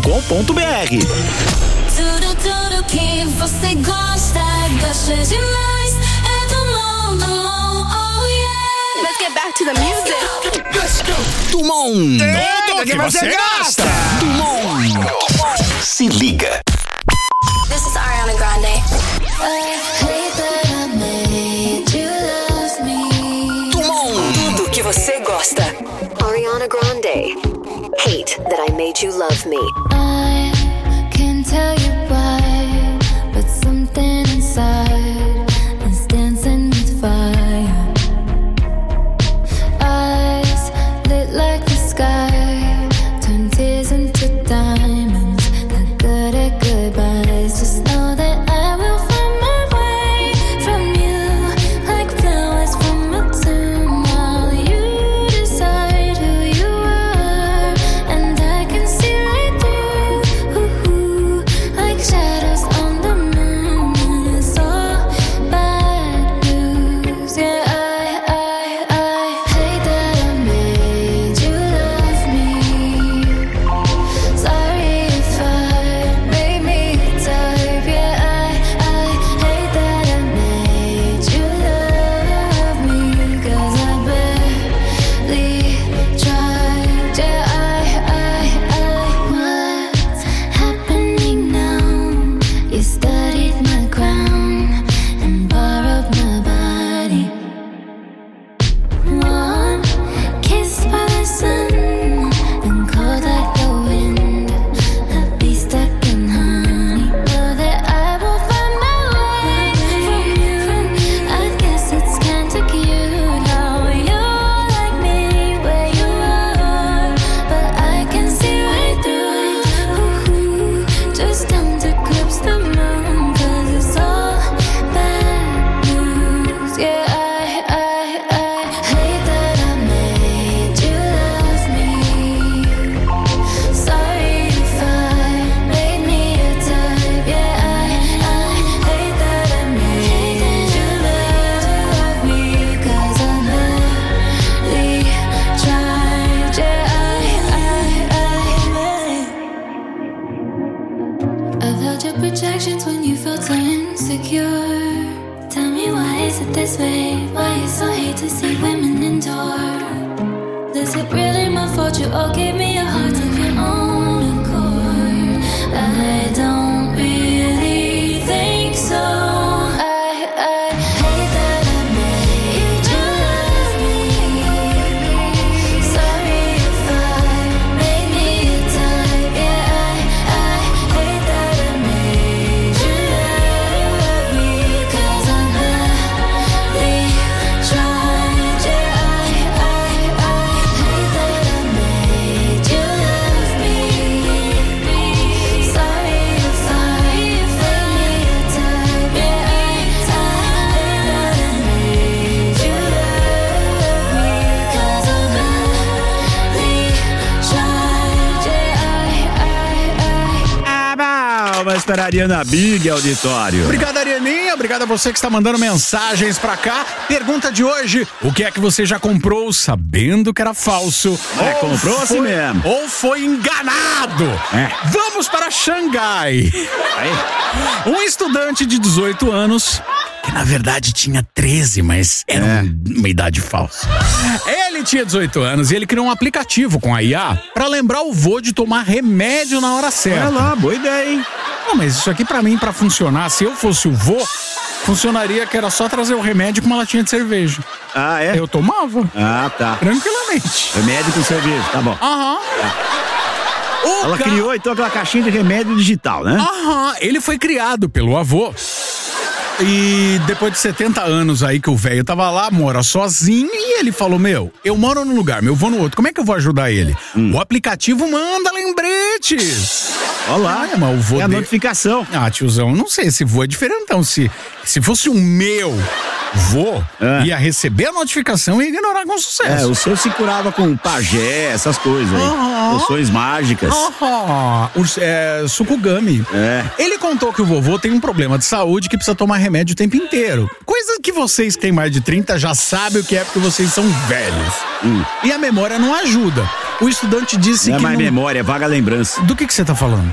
Tudo que você gosta demais. É Dumont, oh yeah. Let's get back to the music. Let's go. Dumont. Tudo que você gosta. Dumont. Se liga. This is Ariana Grande. Tudo que você gosta. Ariana Grande. Hate that I made you love me. I can't tell you why, but something inside is dancing with fire. Eyes lit like the sky, turn tears into diamonds. Not good at goodbyes. Just know that I will find my way from you, like flowers from a tomb. While you decide who you are, and I can see right through, like shadows on the moon. And it's all bad news. Yeah, I hate that I made you love me. Sorry if I made me a type. Yeah, I hate that I made you love me. 'Cause I barely tried. Yeah, what's happening now? You studied my crown and borrowed my body. One kiss by the sun and cold like the wind. I'll be stuck in honey. Know that I will find my way from you. I guess it's kinda cute how you like me where you are, but I can see right through it. Just don't eclipse the moon, 'cause it's all bad news. Yeah, I hate that I made you love me. Sorry if I made me a type. Yeah, I hate that I made you love me. 'Cause I barely tried. Yeah, I've held your projections when you felt so insecure. Tell me, why is it this way? Why you so hate to see women endure? Is it really my fault you all gave me a heart of your own accord? I don't really think so. I hate that I made you love me. Sorry if I made me a type. Yeah, I hate that I made you love me. 'Cause I barely tried. Yeah, I hate that I made para a Ariana Big, auditório. Obrigado, Arianinha. Obrigado a você que está mandando mensagens pra cá. Pergunta de hoje: o que é que você já comprou sabendo que era falso? Comprou assim mesmo. Ou foi enganado? Vamos para Xangai. Um estudante de 18 anos, que na verdade tinha 13, mas era uma idade falsa. Ele tinha 18 anos e ele criou um aplicativo com a IA pra lembrar o vô de tomar remédio na hora certa. Olha lá, boa ideia, hein? Não, mas isso aqui pra mim, pra funcionar, se eu fosse o vô, funcionaria que era só trazer o remédio com uma latinha de cerveja. Ah, é? Eu tomava. Ah, tá. Tranquilamente. Remédio com cerveja, tá bom. Aham. Ela criou então aquela caixinha de remédio digital, né? Aham, ele foi criado pelo avô. E depois de 70 anos aí que o velho tava lá, mora sozinho, e ele falou, eu moro num lugar, eu vou no outro, como é que eu vou ajudar ele? O aplicativo manda lembretes. Olha lá, mas o vô é a notificação. Ah, tiozão, não sei, esse vô é diferentão. Se fosse o meu vô, ia receber a notificação e ignorar com sucesso. O seu se curava com pajé, essas coisas aí. Poções mágicas. Sukugami. Ele contou que o vovô tem um problema de saúde que precisa tomar remédio o tempo inteiro. Coisa que vocês que têm mais de 30 já sabem o que é, porque vocês são velhos. E a memória não ajuda. O estudante disse não que é mais memória, é vaga lembrança. Do que você tá falando?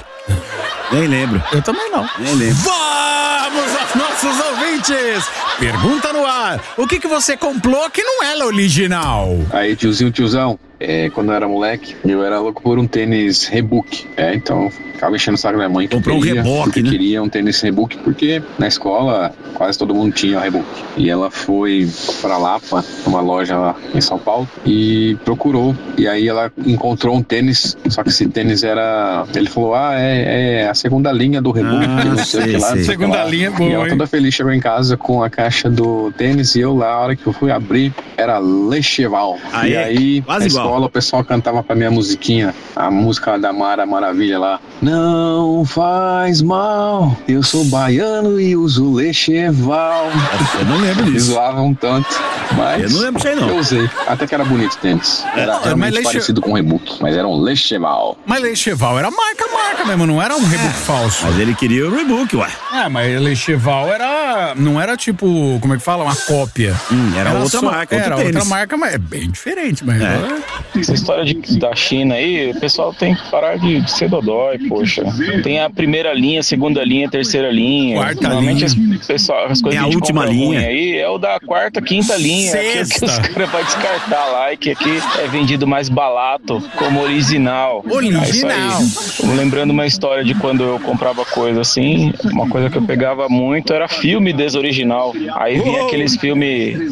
Nem lembro. Eu também não. Nem lembro. Vamos aos nossos ouvintes! Pergunta no ar. O que você comprou que não era original? Aí, tiozão. Quando eu era moleque, eu era louco por um tênis Reebok. Então, ficava enchendo o saco da minha mãe. Comprou um Reebok, né? Queria um tênis Reebok, porque na escola quase todo mundo tinha Reebok. E ela foi pra Lapa, uma loja lá em São Paulo, e procurou. E aí ela encontrou um tênis, só que esse tênis era... Ele falou, é a segunda linha do Reebok, não sei o que lá. Segunda linha, boa. E ela toda feliz chegou em casa com a caixa do tênis, e eu lá, a hora que eu fui abrir, era Lecheval. E aí, quase igual. O pessoal cantava pra minha musiquinha, a música da Mara Maravilha lá. Não faz mal, eu sou baiano e uso Lecheval. Eu não lembro disso. Eles zoavam tanto, mas eu não lembro disso aí não. Eu usei, até que era bonito o tênis. Era realmente parecido com o Reebok, mas era um Lecheval. Mas Lecheval era marca mesmo, não era um Reebok falso. Mas ele queria o Reebok, ué. Mas Lecheval não era tipo, como é que fala? Uma cópia. Era outra marca, era outra marca, mas é bem diferente, mas... Essa história da China aí, o pessoal tem que parar de ser dodói, poxa. Tem a primeira linha, segunda linha, terceira linha. Quarta Normalmente linha. As coisas a última linha aí é o da quarta, quinta linha. Sexta. Que os caras vão descartar lá, e que aqui é vendido mais barato, como original. Original. Lembrando uma história de quando eu comprava coisa assim, uma coisa que eu pegava muito era filme desoriginal. Aí vinha aqueles filmes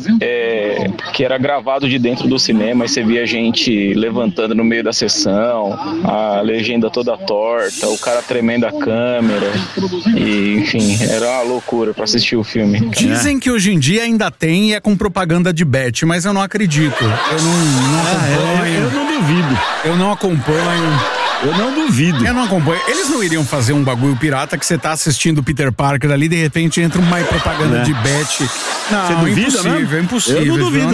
que era gravado de dentro do cinema, e você via gente levantando no meio da sessão, a legenda toda torta, o cara tremendo a câmera, e enfim, era uma loucura pra assistir o filme. Dizem que hoje em dia ainda tem e é com propaganda de bet, mas eu não acredito. Eu não acompanho. Eu não duvido. Eu não acompanho. Eu não duvido. Eu não acompanho. Eles não iriam fazer um bagulho pirata que você tá assistindo o Peter Parker ali, de repente entra uma propaganda de bet. Não, você duvida, impossível, né? impossível. Eu não duvido,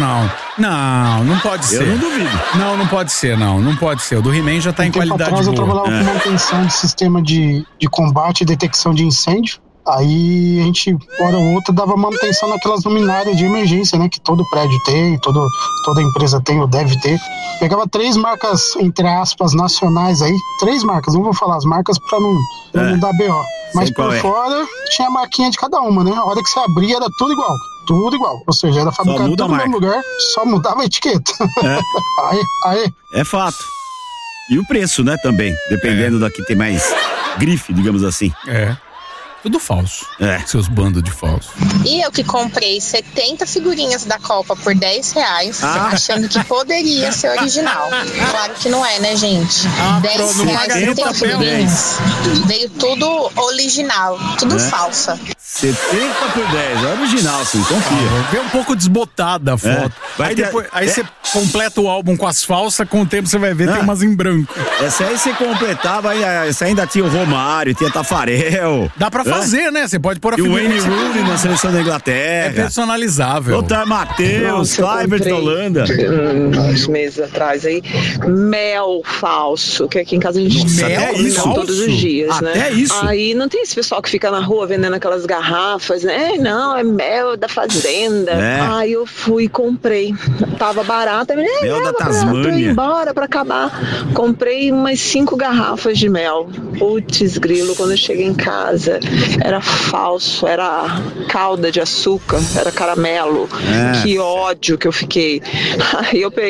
Não pode ser. Eu não duvido. Não pode ser, não pode ser. O do He-Man já tá em qualidade boa. Eu trabalhava com manutenção de sistema de combate e detecção de incêndio. Aí a gente, hora ou outra, dava manutenção naquelas luminárias de emergência, né? Que todo prédio tem, toda empresa tem ou deve ter. Pegava 3 marcas, entre aspas, nacionais aí. 3 marcas, não vou falar as marcas pra não dar BO. Mas por fora tinha a marquinha de cada uma, né? A hora que você abria era tudo igual. Tudo igual. Ou seja, era fabricado tudo no mesmo lugar, só mudava a etiqueta. Aí. É fato. E o preço, né, também. Dependendo da que tem mais grife, digamos assim. Tudo falso. Seus bandos de falso. E eu que comprei 70 figurinhas da Copa por R$10, achando que poderia ser original. Claro que não é, né, gente? R$10, 70 figurinhas. Veio tudo original, tudo falsa. 70 por 10, é original, sim, confia. Vê um pouco desbotada a foto. Aí você completa o álbum com as falsas, com o tempo você vai ver, tem umas em branco. Essa aí você completava, essa ainda tinha o Romário, tinha Tafarel. Dá pra fazer, né? Você pode pôr a E o figura. Wayne Rooney na seleção da Inglaterra. É personalizável. Lothar Matheus, Kluivert da Holanda. Uns meses atrás aí, mel falso, que aqui em casa a gente come mel todos os dias, né? Até isso? Aí não tem esse pessoal que fica na rua vendendo aquelas garrafas, né? Não, é mel da fazenda. Aí eu fui e comprei. Tava barata, mel da tô Tasmânia. indo embora pra acabar. Comprei umas 5 garrafas de mel. Putz, grilo, quando eu cheguei em casa, era falso, era calda de açúcar, era caramelo. Que ódio que eu fiquei. Aí eu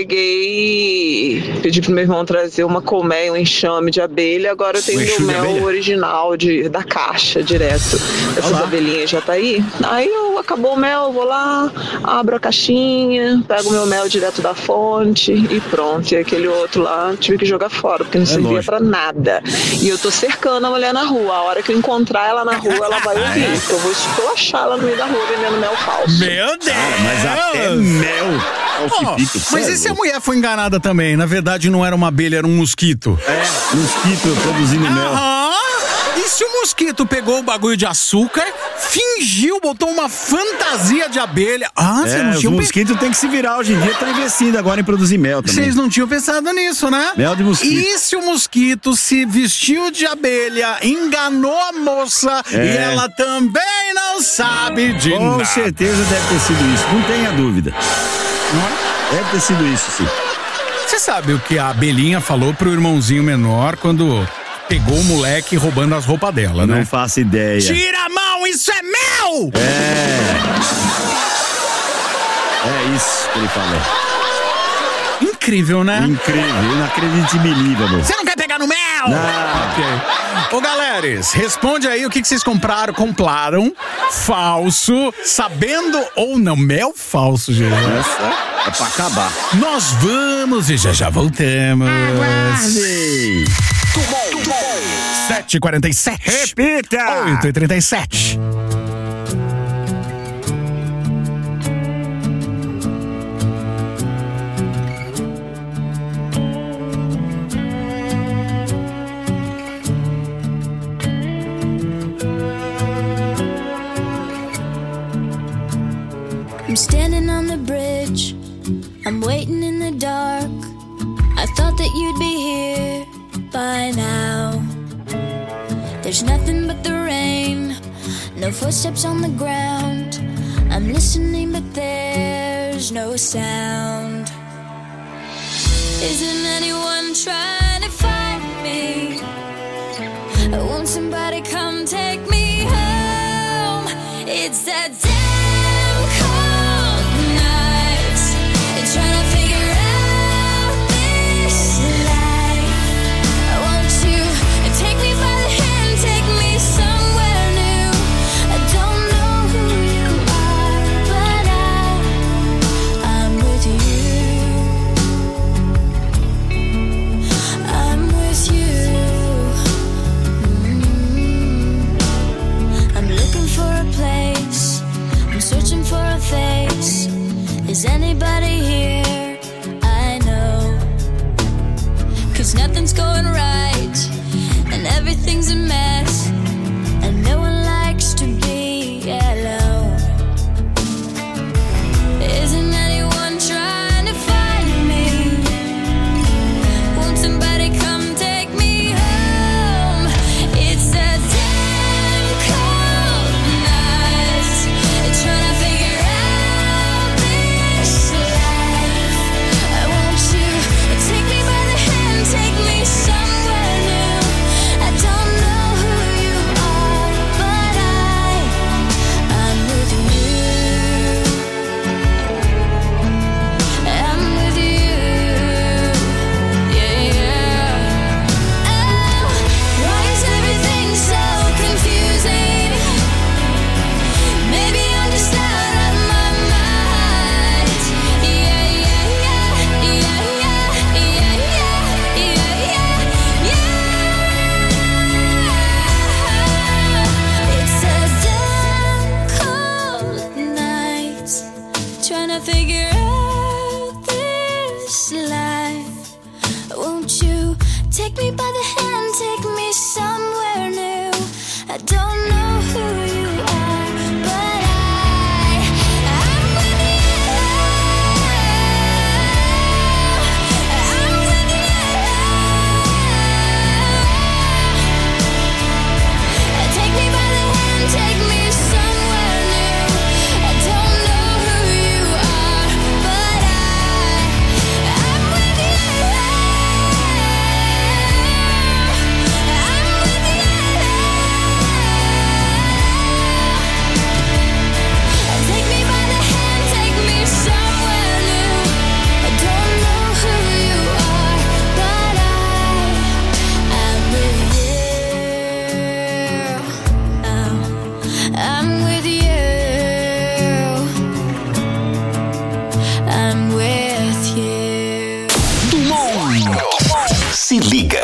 peguei, pedi pro meu irmão trazer uma colmeia, um enxame de abelha, agora eu tenho meu mel original da caixa, direto. Essas abelhinhas já tá aí. Aí acabou o mel, vou lá, abro a caixinha, pego o meu mel direto da fonte e pronto. E aquele outro lá, tive que jogar fora, porque não servia pra nada. E eu tô cercando a mulher na rua. A hora que eu encontrar ela na rua, ela vai ouvir. Porque eu vou esculachar ela no meio da rua vendendo mel falso. Meu Deus! Mas até mel. Mas e se a mulher foi enganada também? Na verdade não era uma abelha, era um mosquito. Mosquito produzindo mel. E se o mosquito pegou o bagulho de açúcar, fingiu, botou uma fantasia de abelha? Você não tinha o mosquito tem que se virar hoje em dia, tá investindo agora em produzir mel também. Vocês não tinham pensado nisso, né? Mel de mosquito. E se o mosquito se vestiu de abelha, enganou a moça e ela também não sabe de nada? Com certeza deve ter sido isso, não tenha dúvida. Deve ter sido isso, sim. Você sabe o que a abelhinha falou pro irmãozinho menor quando pegou o moleque roubando as roupas dela, né? Não faço ideia. Tira a mão, isso é mel! É isso que ele falou. Incrível, né? Incrível, inacreditável. Você não quer pegar no mel? Não. Ok. Ô, galeres, responde aí o que vocês compraram falso, sabendo ou não. Mel falso, gente. Essa é pra acabar. Nós vamos e já voltamos. Aguarde. 7h47. Repita! 8h37. I'm standing on the bridge, I'm waiting in the dark. I thought that you'd be here by now. There's nothing but the rain, no footsteps on the ground. I'm listening but there's no sound. Isn't anyone trying to find me? Won't somebody come take me home? It's that damn cold night, trying to figure out this life. Won't you take me by the hand, take me somewhere new? I don't know who you are, but I'm with you. won't you take me by the hand, take me somewhere new? I don't know who you are, but I'm with you. I'm with you. Take me by the hand, take me somewhere new. I don't know who you are, but I'm with you. I'm with you. Take me by the hand, take me somewhere new. I don't know who you are, but I'm with you. I'm with you. I'm with you. Dumont. Se liga.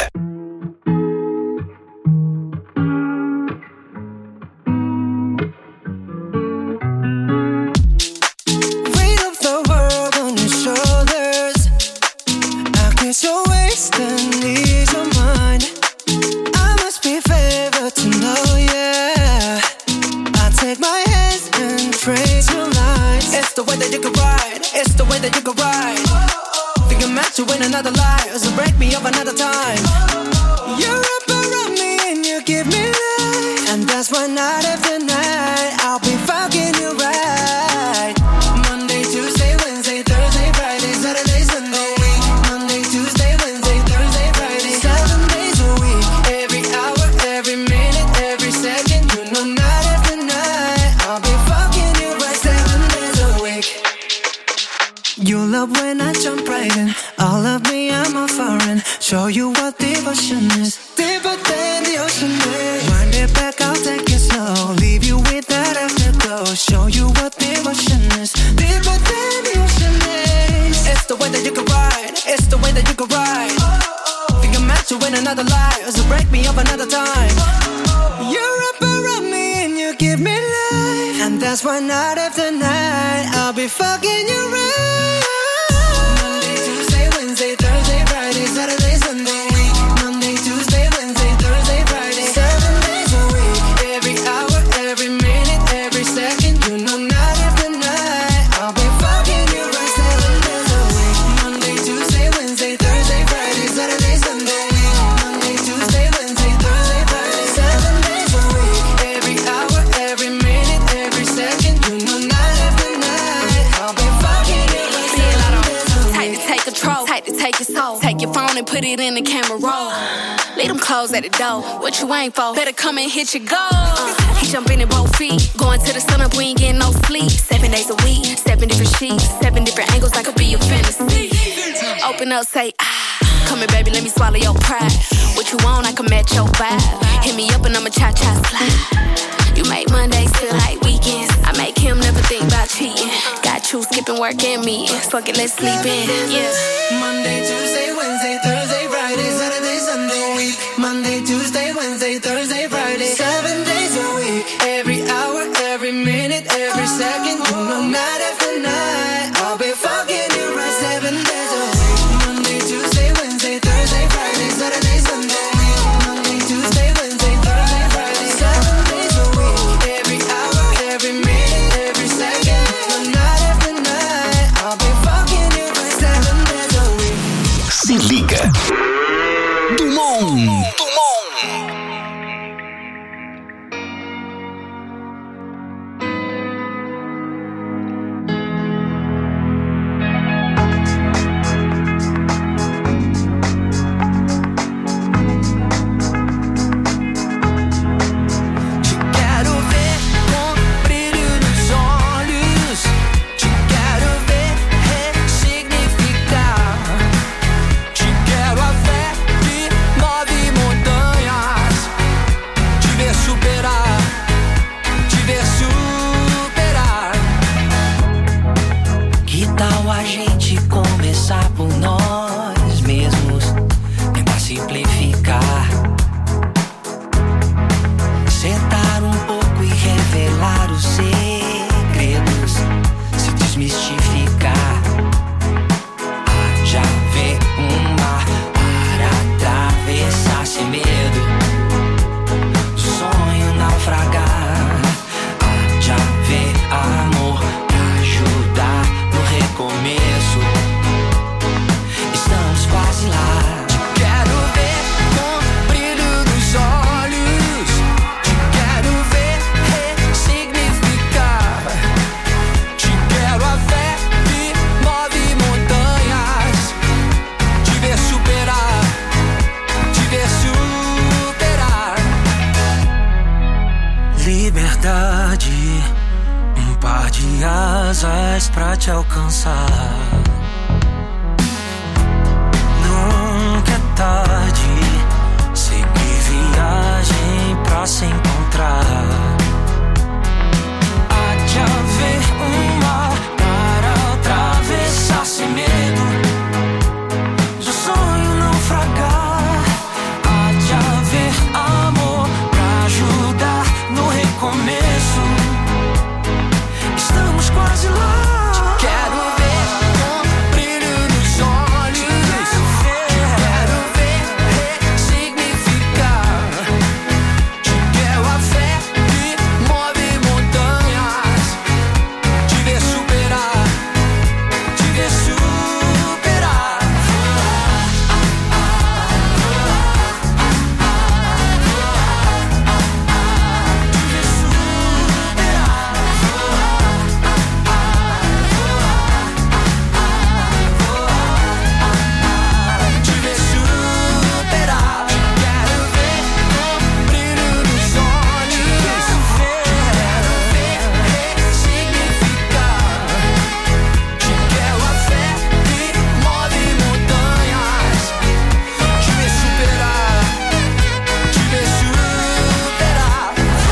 Weight of the world on your shoulders. I kiss your waist and ease your mind. I must be favored to know, yeah. I take my hands and trace your lines. It's the way that you can ride. It's the way that you can ride. Think I'm meant to win another life, so break me up another time. You're up around me and you give me life, and that's why night after night I'll be fucking you right. Monday, Tuesday, Wednesday, Thursday, Friday, Saturday, Sunday. Monday, Tuesday, Wednesday, Thursday, Friday, 7 days a week. Every hour, every minute, every second. You know night after night I'll be fucking you right 7 days a week. You love when I jump right in. All of me, I'm a foreign. Show you what devotion is. Deeper than the ocean is. Wind it back, I'll take it slow. Leave you with that afterglow. Show you what devotion is. Deeper than the ocean is. It's the way that you can ride. It's the way that you can ride. Think I'm meant to win another life, so break me up another time. You're up around me and you give me life, and that's why night after night I'll be fucking you right. Monday, Tuesday, Wednesday, Thursday, Friday, Saturday, Sunday. Monday, Tuesday, Wednesday, Thursday, Friday, 7 days a week. Every hour, every minute, every second. You know night after night I'll be fucking you right 7 days a week. Monday, Tuesday, Wednesday, Thursday, Friday, Saturday, Sunday. Monday, Tuesday, Wednesday, Thursday, Friday, 7 days a week. Every hour, every minute, every second. You know night after night I'll be fucking you right 7 days a week. Tight to take control, tight to take your soul. Take your phone and put it in the camera roll. Leave them clothes at the door. What you ain't for? Better come and hit your goal. He jumping in both feet. Going to the sun up, we ain't getting no sleep. 7 days a week, 7 different sheets, 7 different angles, that could be your fantasy. Open up, say come here, baby, let me swallow your pride. What you want, I can match your vibe. Hit me up and I'ma cha-cha slide. You make Mondays feel like weekends. I make him never think about cheating. Got you skipping work and meetings. Fuck it, let's sleep in. Yeah. Monday, Tuesday, Wednesday, Thursday, Friday, Saturday, Sunday. Monday, Tuesday, Wednesday, Thursday, Friday, 7 days a week. Every hour, every minute, every second. You know night after night I'll be fucking you right 7 days a week. Monday, Tuesday, Wednesday, Thursday, Friday, Saturday, Sunday. Monday, Tuesday, Wednesday, Thursday, Friday, 7 days a week. Every hour, every minute, every second. You know night after night I'll be fucking you right 7 days a week. Se liga. Dumont. Quero ver com brilho nos olhos. Te quero ver ressignificar. Te quero a fé que move montanhas. pra te alcançar. Nunca é tarde, seguir viagem pra se encontrar. Há de haver um mar para atravessar sem medo do sonho naufragar. Há de haver amor pra ajudar no recomeço. Estamos quase lá. Quero ver com brilho nos olhos. Quero ver ressignificar. Te quero a fé que move montanhas. Te ver superar. Te ver superar. Te ver superar. Quero ver com brilho nos olhos. Quero ver ressignificar. Te quero a fé que move montanhas. Te ver superar. Te ver superar.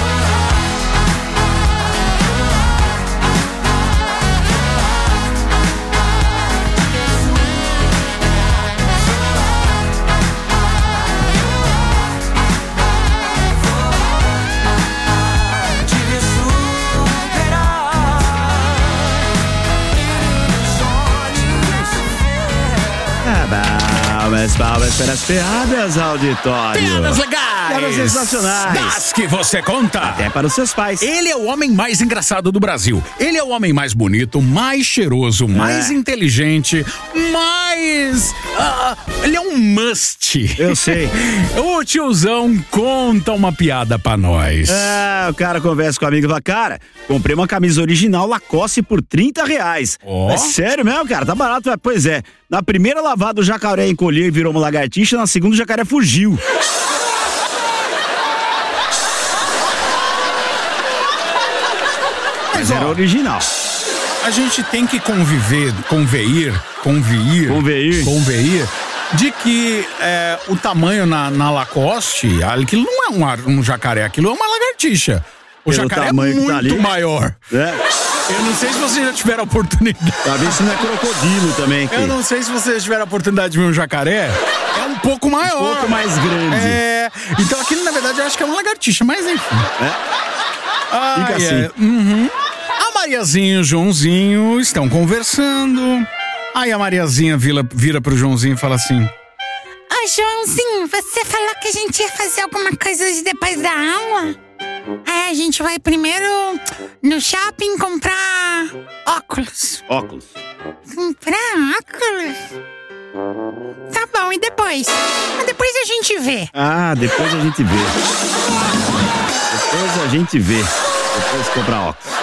Te ver Palmas para as piadas, auditório. Piadas legais. Piadas sensacionais. Das que você conta. Até para os seus pais. Ele é o homem mais engraçado do Brasil. Ele é o homem mais bonito, mais cheiroso, mais inteligente, mais... ele é um must. Eu sei. O tiozão conta uma piada pra nós. O cara conversa com o amigo e fala, cara, comprei uma camisa original Lacoste por R$30. É sério mesmo, cara? Tá barato. Pois é. Na primeira lavada o jacaré encolheu e virou uma lagartixa, na segunda o jacaré fugiu. Mas era original. A gente tem que convir de que o tamanho na Lacoste, aquilo não é um jacaré, aquilo é uma lagartixa. O Pelo jacaré é tamanho que muito tá ali. maior. Eu não sei se vocês já tiveram a oportunidade. Talvez isso não é crocodilo também. Eu não sei se vocês tiveram a oportunidade de ver um jacaré. É um pouco maior. Um pouco mais grande. Então aquilo, na verdade, eu acho que é uma lagartixa, mas enfim. Fica assim. A Mariazinha e o Joãozinho estão conversando. Aí a Mariazinha vira pro Joãozinho e fala assim: Ô, Joãozinho, você falou que a gente ia fazer alguma coisa hoje depois da aula? A gente vai primeiro no shopping comprar óculos. Óculos. Comprar óculos? Tá bom, e depois? Depois a gente vê. Depois a gente vê. Depois comprar óculos.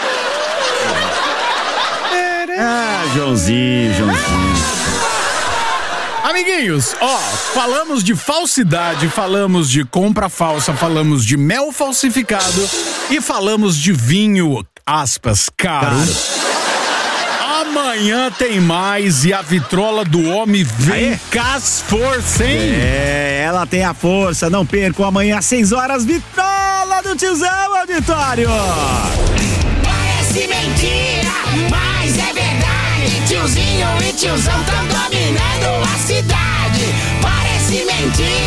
Joãozinho. Amiguinhos, falamos de falsidade, falamos de compra falsa, falamos de mel falsificado e falamos de vinho, aspas, caro. Amanhã tem mais e a vitrola do homem vem com as forças, hein? Ela tem a força, não percam amanhã às 6 horas, vitrola do tiozão, auditório! Parece mentira, mas é verdade. Tiozinho e tiozão tão dominando a cidade. Parece mentira.